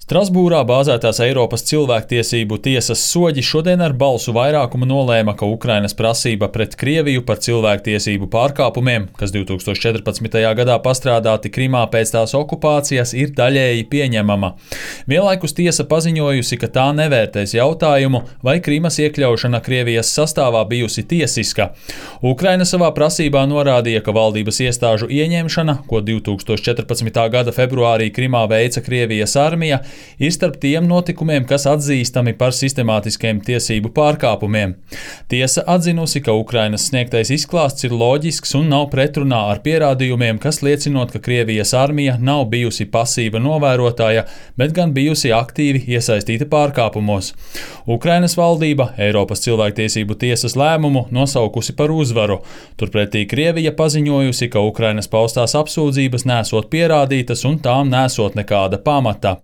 Strasbūrā bāzētās Eiropas cilvēktiesību tiesas soļi šodien ar balsu vairākumu nolēma, ka Ukrainas prasība pret Krieviju par cilvēktiesību pārkāpumiem, kas 2014. gadā pastrādāti Krimā pēc tās okupācijas, ir daļēji pieņemama. Vienlaikus tiesa paziņojusi, ka tā nevērtēs jautājumu, vai Krimas iekļaušana Krievijas sastāvā bijusi tiesiska. Ukraina savā prasībā norādīja, ka valdības iestāžu ieņemšana, ko 2014. gada februārī Krimā veica Krievijas armija, ir starp tiem notikumiem, kas atzīstami par sistemātiskiem tiesību pārkāpumiem. Tiesa atzinusi, ka Ukrainas sniegtais izklāsts ir loģisks un nav pretrunā ar pierādījumiem, kas liecinot, ka Krievijas armija nav bijusi pasīva novērotāja, bet gan bijusi aktīvi iesaistīta pārkāpumos. Ukrainas valdība Eiropas cilvēktiesību tiesas lēmumu nosaukusi par uzvaru. Turpretī Krievija paziņojusi, ka Ukrainas paustās apsūdzības nesot pierādītas un tām nesot nekāda pamata.